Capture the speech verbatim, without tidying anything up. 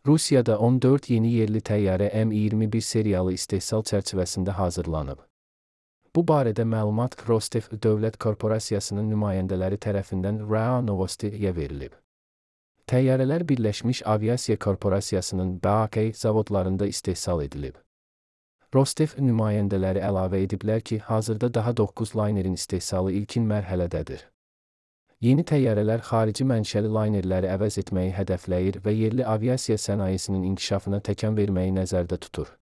Rusiyada on dörd yeni yerli təyyarə M iyirmi bir seriyalı istehsal çərçivəsində hazırlanıb. Bu barədə məlumat Rostev Dövlət Korporasiyasının nümayəndələri tərəfindən R A Novosti-yə verilib. Təyyarələr Birləşmiş Aviasiya Korporasiyasının B A K zavodlarında istehsal edilib. Rostev nümayəndələri əlavə ediblər ki, hazırda daha doqquz laynerin istehsalı ilkin mərhələdədir. Yeni təyyarələr xarici mənşəli laynerləri əvəz etməyi hədəfləyir və yerli aviasiya sənayesinin inkişafına təkan verməyi nəzərdə tutur.